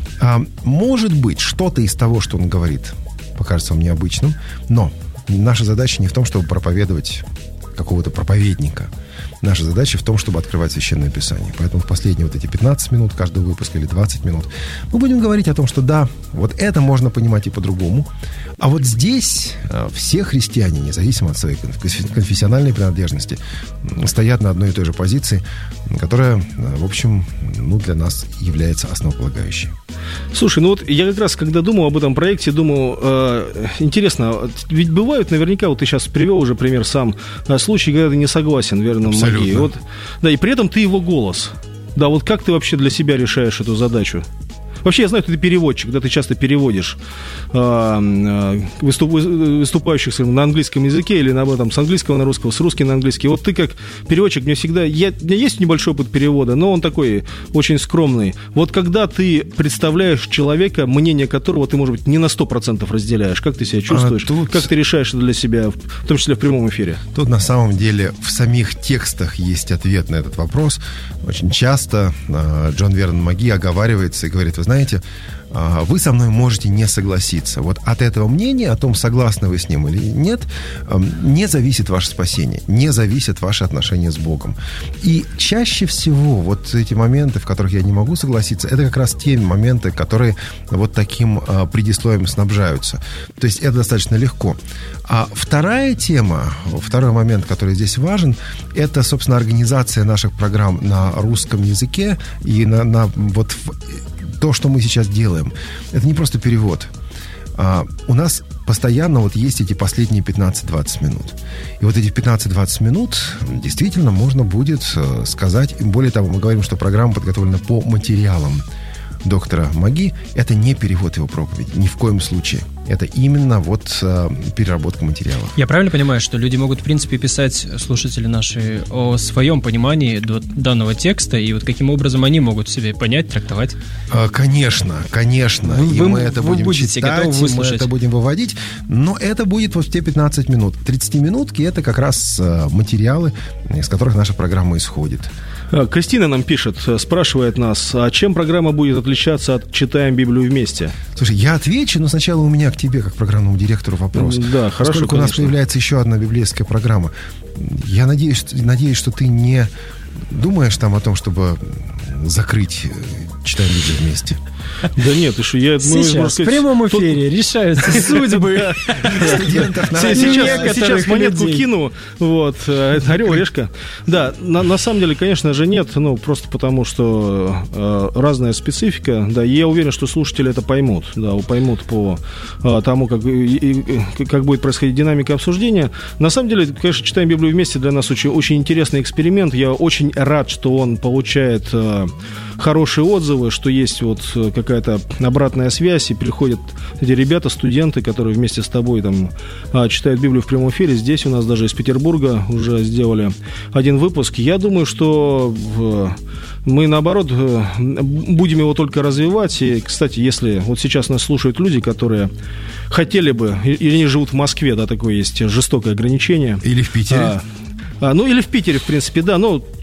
Может быть, что-то из того, что он говорит, покажется вам необычным, но наша задача не в том, чтобы проповедовать какого-то проповедника. Наша задача в том, чтобы открывать Священное Писание. Поэтому в последние вот эти 15 минут каждого выпуска или 20 минут мы будем говорить о том, что да, вот это можно понимать и по-другому. А вот здесь все христиане, независимо от своей конфессиональной принадлежности, стоят на одной и той же позиции, которая, в общем, для нас является основополагающей. Слушай, вот я как раз, когда думал об этом проекте, думал, интересно, ведь бывают наверняка, вот ты сейчас привел уже пример сам, случаи, когда ты не согласен Вернону Маги. Вот, да, и при этом ты его голос. Да, вот как ты вообще для себя решаешь эту задачу? Вообще, я знаю, что ты переводчик, да, ты часто переводишь выступающих на английском языке или наоборот, с английского на русского, с русского на английский. Вот ты как переводчик, мне всегда... У меня есть небольшой опыт перевода, но он такой очень скромный. Вот когда ты представляешь человека, мнение которого ты, может быть, не на 100% разделяешь, как ты себя чувствуешь? Как ты решаешь это для себя, в том числе в прямом эфире? Тут, на самом деле, в самих текстах есть ответ на этот вопрос. Очень часто Джон Вернон Маги оговаривается и говорит: вы знаете, вы со мной можете не согласиться. Вот от этого мнения, о том, согласны вы с ним или нет, не зависит ваше спасение, не зависит ваши отношения с Богом. И чаще всего вот эти моменты, в которых я не могу согласиться, это как раз те моменты, которые вот таким предисловием снабжаются. То есть это достаточно легко. А вторая тема, второй момент, который здесь важен, это, собственно, организация наших программ на русском языке и на вот то, что мы сейчас делаем. Это не просто перевод. У нас постоянно вот есть эти последние 15-20 минут. И вот эти 15-20 минут действительно можно будет сказать. Более того, мы говорим, что программа подготовлена по материалам доктора Маги. Это не перевод его проповеди, ни в коем случае. это именно вот переработка материала. Я правильно понимаю, что люди могут, в принципе, писать, слушатели наши, о своем понимании данного текста, и вот каким образом они могут себе понять, трактовать? Конечно. Мы это будем читать, мы это будем выводить, но это будет вот в те 15 минут. 30-минутки — это как раз материалы, из которых наша программа исходит. Кристина нам пишет, спрашивает нас, а чем программа будет отличаться от «Читаем Библию вместе»? Слушай, я отвечу, но сначала у меня к тебе, как программному директору, вопрос. Да, хорошо, поскольку у нас появляется еще одна библейская программа, я надеюсь, что ты не думаешь там о том, чтобы закрыть «Читаем Библию вместе»? Да нет, сейчас в прямом эфире решаются судьбы студентов. Сейчас монетку кину, вот, орел, решка. Да, на самом деле, конечно же, нет, просто потому, что разная специфика, да, и я уверен, что слушатели это поймут, по тому, как будет происходить динамика обсуждения. На самом деле, конечно, «Читаем Библию вместе» для нас очень интересный эксперимент. Я очень рад, что он получает хорошие отзывы, что есть вот какая-то обратная связь, и приходят эти ребята, студенты, которые вместе с тобой там читают Библию в прямом эфире. Здесь у нас даже из Петербурга уже сделали один выпуск. Я думаю, что мы, наоборот, будем его только развивать. И, кстати, если вот сейчас нас слушают люди, которые хотели бы, или не живут в Москве, да, такое есть жестокое ограничение. Или в Питере. Или в Питере, в принципе, да,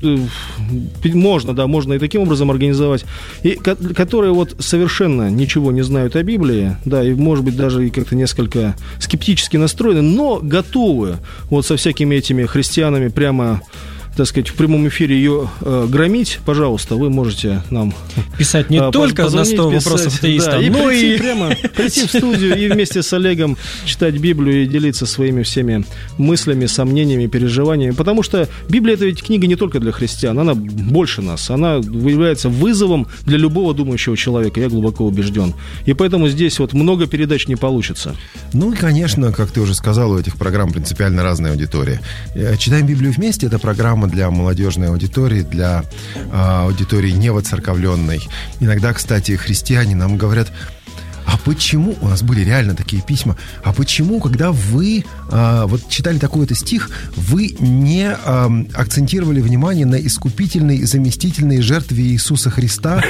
можно и таким образом организовать, и которые вот совершенно ничего не знают о Библии, да, и, может быть, даже и как-то несколько скептически настроены, но готовы вот со всякими этими христианами прямо, так сказать, в прямом эфире ее громить. Пожалуйста, вы можете нам писать не только на 100 вопросов атеиста, но и прийти в студию и вместе с Олегом читать Библию и делиться своими всеми мыслями, сомнениями, переживаниями. Потому что Библия — это ведь книга не только для христиан, она больше нас. Она является вызовом для любого думающего человека, я глубоко убежден. И поэтому здесь вот много передач не получится. Ну и, конечно, как ты уже сказал, у этих программ принципиально разная аудитория. «Читаем Библию вместе» — это программа для молодежной аудитории, для аудитории невоцерковленной. Иногда, кстати, христиане нам говорят: а почему, у нас были реально такие письма, а почему, когда вы вот читали такой-то стих, вы не акцентировали внимание на искупительной и заместительной жертве Иисуса Христа?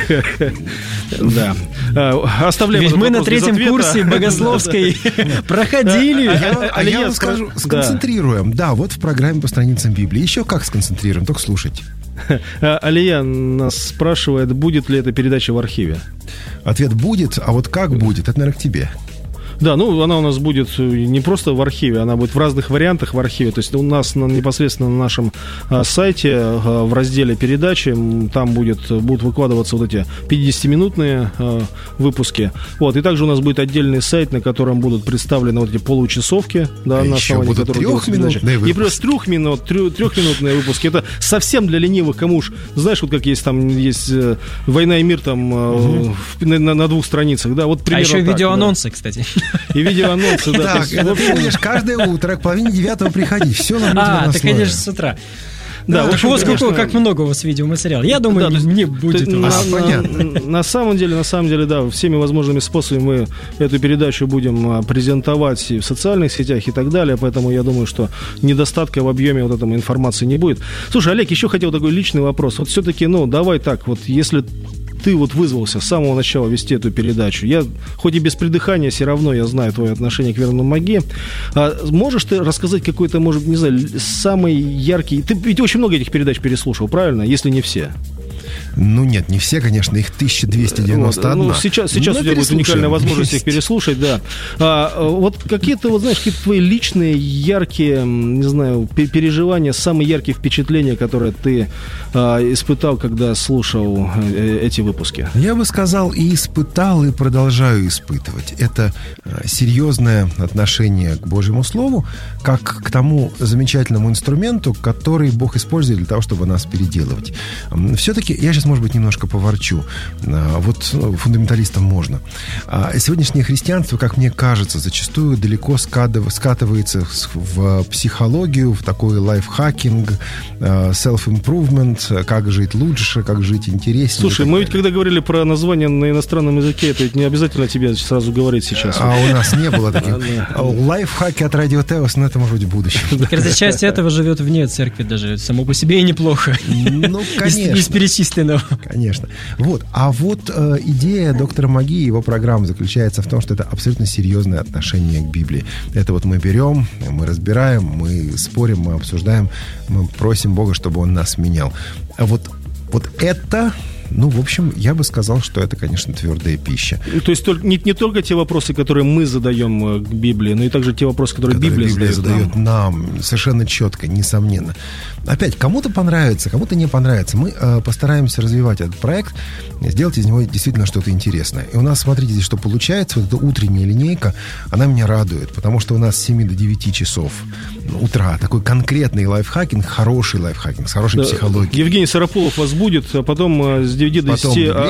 Да. Оставляем. Ведь мы на 3-м курсе богословской проходили. А я вам скажу, сконцентрируем. Да, вот в программе по страницам Библии. Еще как сконцентрируем, только слушайте. Алия нас спрашивает, будет ли эта передача в архиве. Ответ: будет, а вот как будет, это, наверное, к тебе. Да, она у нас будет не просто в архиве, она будет в разных вариантах в архиве. То есть у нас непосредственно на нашем сайте в разделе передачи там будут выкладываться вот эти 50-минутные выпуски. Вот, и также у нас будет отдельный сайт, на котором будут представлены вот эти получасовки, да, на основании которых делается передача. И плюс трехминутные выпуски. Это совсем для ленивых, кому уж, знаешь, вот как есть «Война и мир» там на 2 страницах, да, вот примерно. А еще видеоанонсы, кстати. И видеоанонсы, да. Так, ты будешь каждое утро к 8:30 приходить. Все нам будет на ты, конечно, с утра. Да, так вот как много у вас видеоматериала. Я думаю, не будет у вас. На самом деле, да, всеми возможными способами мы эту передачу будем презентовать и в социальных сетях и так далее, поэтому я думаю, что недостатка в объеме вот этой информации не будет. Слушай, Олег, еще хотел такой личный вопрос. Вот все-таки, давай так, вот если ты вот вызвался с самого начала вести эту передачу, я, хоть и без придыхания, все равно я знаю твое отношение к Верному Маге. Можешь ты рассказать какой-то, может, не знаю, самый яркий... Ты ведь очень много этих передач переслушал, правильно? Если не все. Ну нет, не все, конечно, их 1291. Сейчас у тебя будет уникальная возможность их переслушать, да. Вот какие-то, знаешь, какие-то твои личные яркие, не знаю, переживания, самые яркие впечатления, которые ты испытал, когда слушал эти выпуски? Я бы сказал, и испытал, и продолжаю испытывать. Это серьезное отношение к Божьему Слову, как к тому замечательному инструменту, который Бог использует для того, чтобы нас переделывать. Все-таки я сейчас, может быть, немножко поворчу. Вот фундаменталистам можно. Сегодняшнее христианство, как мне кажется, зачастую далеко скатывается в психологию, в такой лайфхакинг, self-improvement, как жить лучше, как жить интереснее. Слушай, мы ведь когда говорили про название на иностранном языке, это ведь не обязательно тебе сразу говорить сейчас. А у нас не было таких. Лайфхаки от Радио Теос, но это может быть в будущем. Кажется, часть этого живет вне церкви даже, само по себе и неплохо. Ну, конечно. Из перечисленного. Конечно. Вот. А вот идея доктора Маги и его программы заключается в том, что это абсолютно серьезное отношение к Библии. Это вот мы берем, мы разбираем, мы спорим, мы обсуждаем, мы просим Бога, чтобы Он нас менял. А вот это... Ну, в общем, я бы сказал, что это, конечно, твердая пища. То есть не только те вопросы, которые мы задаем к Библии, но и также те вопросы, которые Библия задает нам. Совершенно четко, несомненно. Опять, кому-то понравится, кому-то не понравится. Мы постараемся развивать этот проект, сделать из него действительно что-то интересное. И у нас, смотрите, здесь что получается. Вот эта утренняя линейка, она меня радует, потому что у нас с 7 до 9 часов утра такой конкретный лайфхакинг, хороший лайфхакинг, с хорошей психологией. Евгений Сарапулов вас будет, а потом с 9 до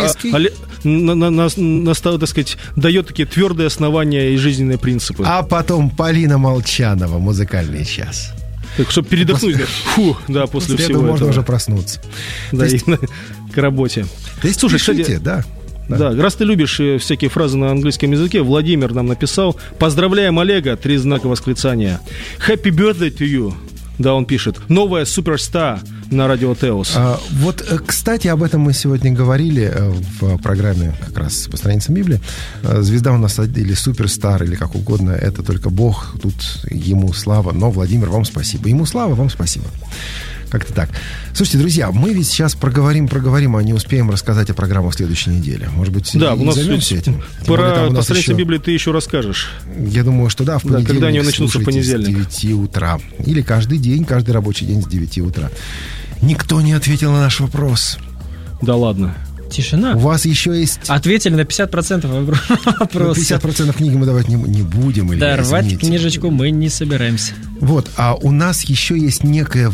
10 так сказать, дает такие твердые основания и жизненные принципы. А потом Полина Молчанова, музыкальный час. Так, чтобы передохнуть, после всего этого. Можно уже проснуться. Да, и к работе. Слушай, кстати, да. Раз ты любишь всякие фразы на английском языке, Владимир нам написал: «Поздравляем Олега», 3 знака восклицания. «Happy birthday to you». Да, он пишет: «Новая суперстар на Радио Теос». Вот, кстати, об этом мы сегодня говорили в программе как раз по страницам Библии. Звезда у нас или суперстар, или как угодно, это только Бог, тут ему слава. Но, Владимир, вам спасибо. Ему слава, вам спасибо. Как-то так. Слушайте, друзья, мы ведь сейчас проговорим, а не успеем рассказать о программе в следующей неделе. Может быть, да, у нас займемся этим? Про по страницам Библии ты еще расскажешь. Я думаю, что да, в понедельник. Когда они начнутся в понедельник. С 9 утра. Или каждый день, каждый рабочий день с 9 утра. Никто не ответил на наш вопрос. Да ладно. Тишина. У вас еще есть... Ответили на 50% вопросов. 50% книги мы давать не будем. Да, рвать книжечку мы не собираемся. Вот, а у нас еще есть некоторое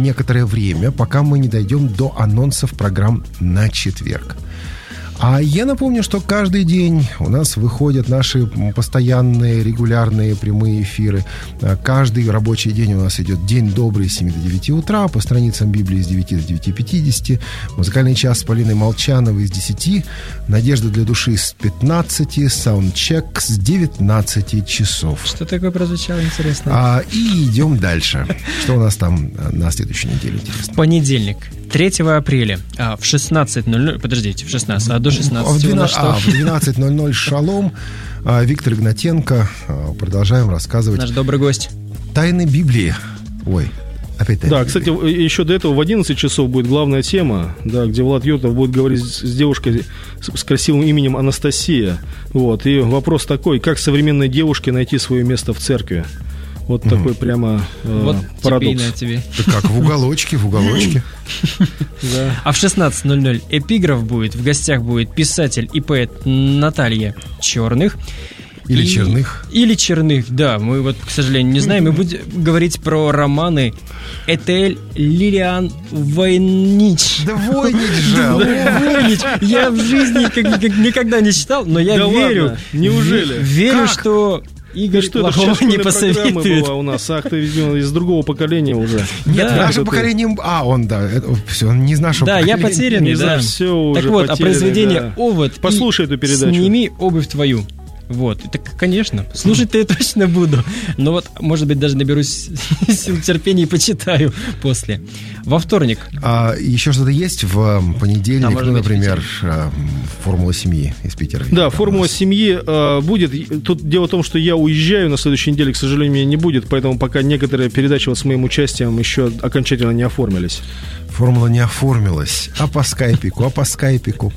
время, пока мы не дойдем до анонсов программ на четверг. А я напомню, что каждый день у нас выходят наши постоянные, регулярные прямые эфиры. Каждый рабочий день у нас идет «День добрый» с 7 до 9 утра, по страницам Библии с 9 до 9:50, музыкальный час с Полиной Молчановой с 10, «Надежда для души» с 15, саундчек с 19 часов. Что такое прозвучало интересно? И идем дальше. Что у нас там на следующей неделе интересно? Понедельник, 3 апреля, в 16:00, подождите, в 16, а до 16 у нас что? В 12:00 «Шалом». Виктор Игнатенко. Продолжаем рассказывать. Наш добрый гость. Тайны Библии. Ой, опять тайны Да, Библии. кстати, еще до этого в 11 часов будет главная тема, да, где Влад Йотов будет говорить с девушкой с красивым именем Анастасия. Вот, и вопрос такой: как современной девушке найти свое место в церкви? Вот такой прямо парадокс. Тебе. Это как в уголочке. А в 16:00 эпиграф будет. В гостях будет писатель и поэт Наталья Черных. Или Черных. Или Черных, да. Мы вот, к сожалению, не знаем. Мы будем говорить про романы Этель Лилиан Войнич. Да Войнич же! Войнич. Я в жизни никогда не читал, но я верю. Ладно? Неужели? Верю, что... Игорь плохого не посоветует. Была у нас, ты, видимо, из другого поколения уже. Нет, в нашем поколении... он все, он не из нашего поколения. Да, я потерянный, да. Все уже так вот, произведение «Овод» послушай эту передачу. «Сними обувь твою». Вот, так, конечно, слушать-то я точно буду. Но вот, может быть, даже наберусь сил терпения и почитаю после. Во вторник. Еще что-то есть в понедельник, например, «Формула семьи» из Питера. Да, «Формула семьи» будет. Тут дело в том, что я уезжаю на следующей неделе, к сожалению, меня не будет, поэтому пока некоторые передачи с моим участием еще окончательно не оформились. «Формула» не оформилась. А по скайпику?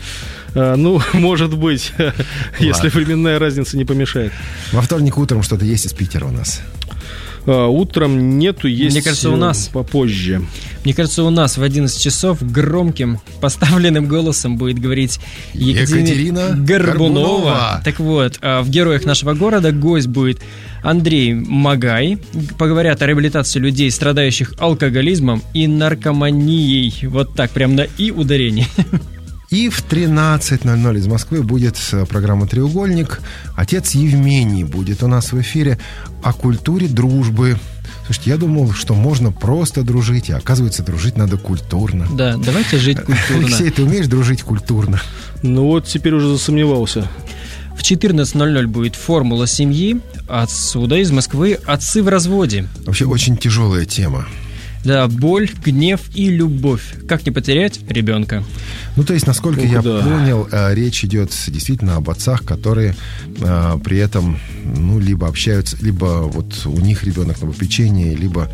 Может быть, если временная разница не помешает. Во вторник утром что-то есть из Питера у нас? Утром нету, есть. Мне кажется, у нас попозже. Мне кажется, у нас в 11 часов громким поставленным голосом будет говорить Екатерина Горбунова. Так вот, в «Героях нашего города» гость будет Андрей Магай. Поговорят о реабилитации людей, страдающих алкоголизмом и наркоманией. Вот так, прям на «и» ударение. И в 13:00 из Москвы будет программа «Треугольник». Отец Евмений будет у нас в эфире о культуре дружбы. Слушайте, я думал, что можно просто дружить, а оказывается, дружить надо культурно. Да, давайте жить культурно. Алексей, ты умеешь дружить культурно? Ну вот, теперь уже засомневался. В 14:00 будет «Формула семьи». Отсюда, из Москвы, «Отцы в разводе». Вообще очень тяжелая тема. Да, боль, гнев и любовь. Как не потерять ребенка? Ну, то есть, насколько я понял, речь идет действительно об отцах, которые при этом, ну, либо общаются, либо вот у них ребенок на попечении, либо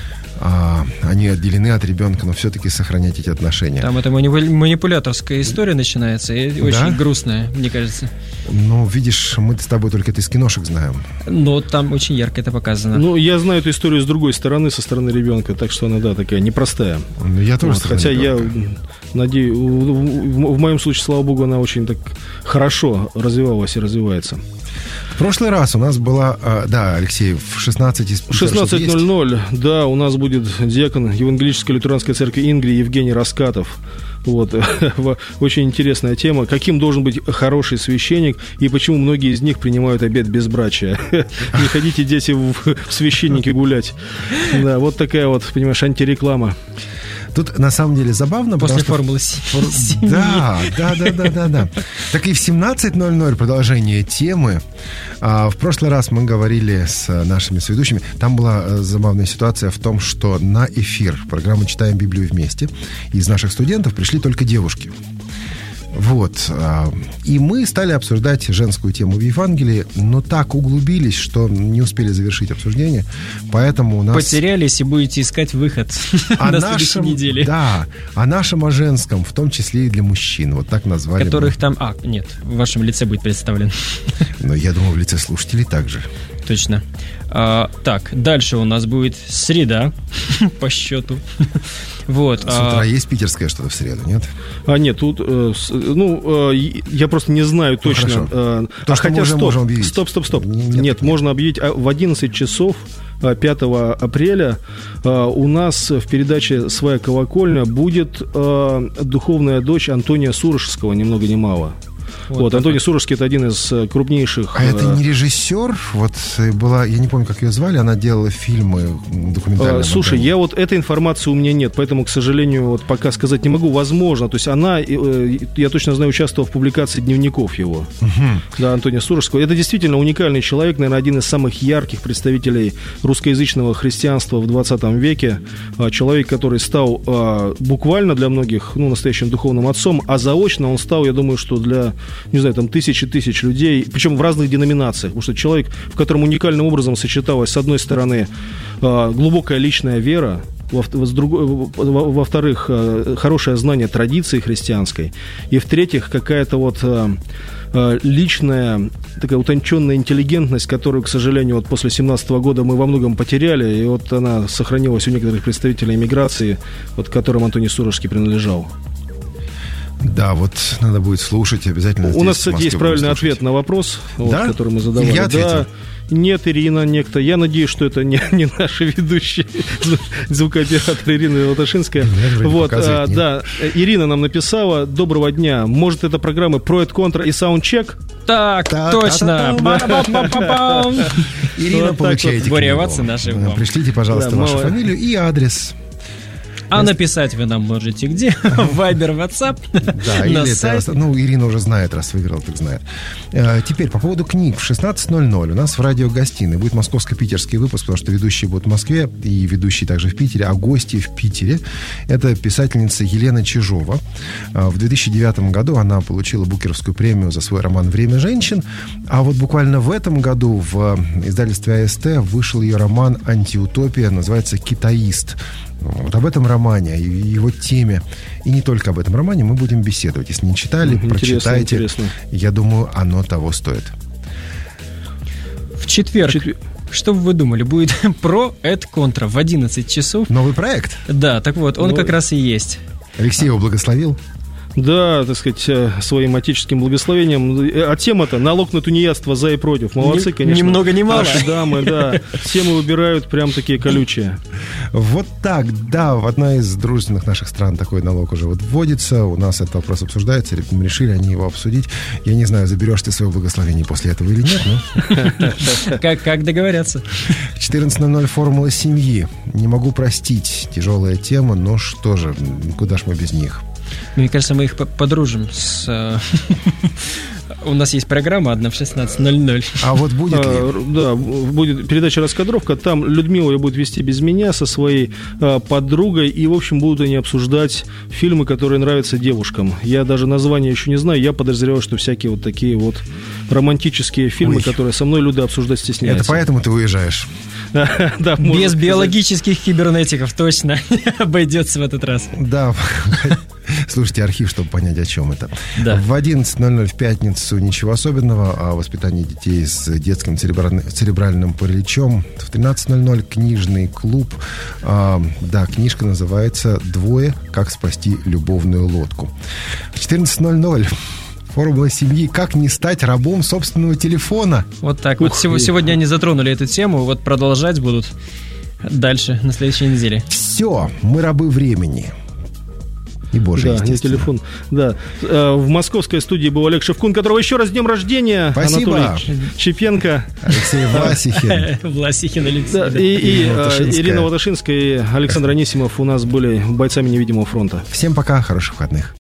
они отделены от ребенка, но все-таки сохранять эти отношения. Там это манипуляторская история начинается, и очень грустная, мне кажется. Ну, видишь, мы с тобой только это из киношек знаем. Но там очень ярко это показано. Ну, я знаю эту историю с другой стороны, со стороны ребенка, так что она, да, такая непростая. Ну, я тоже вот, хотя ребенка. Я надеюсь, в моем случае, слава богу, она очень так хорошо развивалась и развивается. В прошлый раз у нас была, да, Алексей, в 16:00, да, у нас будет диакон Евангелической лютеранской церкви Ингрии Евгений Раскатов. Вот, очень интересная тема. Каким должен быть хороший священник и почему многие из них принимают обет безбрачия. Не ходите, дети, в священники гулять. Да, вот такая вот, понимаешь, антиреклама. Тут на самом деле забавно. После формулы 7. Да. Так и в 17:00 продолжение темы. В прошлый раз мы говорили с нашими соведущими. Там была забавная ситуация в том, что на эфир программы «Читаем Библию вместе» из наших студентов пришли только девушки. Вот. И мы стали обсуждать женскую тему в Евангелии, но так углубились, что не успели завершить обсуждение. Поэтому у нас... Потерялись и будете искать выход на следующей неделе. Да, о нашем, о женском, в том числе и для мужчин. Вот так назвали. Которых там... нет, в вашем лице будет представлен. Но я думаю, в лице слушателей также. Точно. Так, дальше у нас будет среда по счету. Вот. С утра есть питерское что-то в среду, нет? Нет, тут, я просто не знаю точно. То, что мы уже можем объявить. Стоп. Нет, можно объявить в 11 часов 5 апреля у нас в передаче «Своя колокольня» будет духовная дочь Антония Сурожского, ни много ни мало. Вот, Антоний Сурожский — это один из крупнейших... А это не режиссер? Вот была, я не помню, как ее звали, она делала фильмы документальные. Слушай, я вот этой информации у меня нет, поэтому, к сожалению, вот пока сказать не могу. Возможно, то есть она, я точно знаю, участвовала в публикации дневников его. Да, Антония Сурожского. Это действительно уникальный человек, наверное, один из самых ярких представителей русскоязычного христианства в 20 веке. Человек, который стал буквально для многих, настоящим духовным отцом, а заочно он стал, я думаю, что для... не знаю, там тысяч людей, причем в разных деноминациях, потому что человек, в котором уникальным образом сочеталась, с одной стороны, глубокая личная вера, во-вторых, хорошее знание традиции христианской, и в-третьих, какая-то вот личная, такая утонченная интеллигентность, которую, к сожалению, вот после 17 года мы во многом потеряли, и вот она сохранилась у некоторых представителей эмиграции, вот к которым Антоний Сурожский принадлежал. Да, вот надо будет слушать обязательно. У нас, кстати, есть правильный ответ на вопрос, да? Который мы задавали. Я ответил. Нет, Ирина, некто. Я надеюсь, что это не наши ведущие, звукооператор Ирина Латашинская. Вот, да, Ирина нам написала: доброго дня. Может, это программы Проект Контра и Саундчек? Так, точно. Ирина, получаете книгу. Пришлите, пожалуйста, вашу фамилию и адрес. А написать вы нам можете где? Вайбер, WhatsApp, да, на сайт. Ирина уже знает, раз выиграла, так знает. Теперь по поводу книг. В 16:00 у нас в радиогостиной будет московско-питерский выпуск, потому что ведущие будут в Москве и ведущие также в Питере, а гости в Питере. Это писательница Елена Чижова. В 2009 году она получила Букеровскую премию за свой роман «Время женщин». А вот буквально в этом году в издательстве АСТ вышел ее роман «Антиутопия», называется «Китаист». Вот об этом романе, его теме, и не только об этом романе мы будем беседовать. Если не читали, прочитайте. Интересно. Я думаю, оно того стоит. В четверг. Что бы вы думали? Будет про et contra в 11 часов. Новый проект? Да, так вот, он как раз и есть. Алексей его благословил? Да, так сказать, своим отеческим благословением. А тема-то налог на тунеядство за и против. Молодцы, конечно. Ни много ни мало. Наши дамы, да. Темы выбирают прям такие колючие. Вот так, да, в одной из дружественных наших стран такой налог уже вот вводится. У нас этот вопрос обсуждается. Решили они его обсудить. Я не знаю, заберешь ты свое благословение после этого или нет, но... Как договорятся? 14:00 формула семьи. Не могу простить. Тяжелая тема, но что же, куда ж мы без них? Мне кажется, мы их подружим с... У нас есть программа одна в 16:00. А вот будет ли? Да, будет передача «Раскадровка». Там Людмила ее будет вести без меня со своей подругой. И, в общем, будут они обсуждать фильмы, которые нравятся девушкам. Я даже название еще не знаю. Я подозреваю, что всякие вот такие вот романтические фильмы, которые со мной люди обсуждать стесняются. Это поэтому ты уезжаешь? Да, без биологических кибернетиков точно обойдется в этот раз. Да. Слушайте архив, чтобы понять, о чем это. Да. В 11:00 в пятницу ничего особенного о воспитании детей с детским церебральным параличом. В 13:00 книжный клуб. Да, книжка называется «Двое. Как спасти любовную лодку». В 14:00 формула семьи. Как не стать рабом собственного телефона. Вот так. Вот сегодня они затронули эту тему. Вот продолжать будут дальше, на следующей неделе. Все, мы рабы времени. И Боже, да, не телефон. Да. В московской студии был Олег Шевкун, которого еще раз с днем рождения. Спасибо. Анатолий Чепенко. Алексей Власихин. Власихин Алексей. И Ирина Ваташинская и Александр Анисимов у нас были бойцами невидимого фронта. Всем пока, хороших выходных.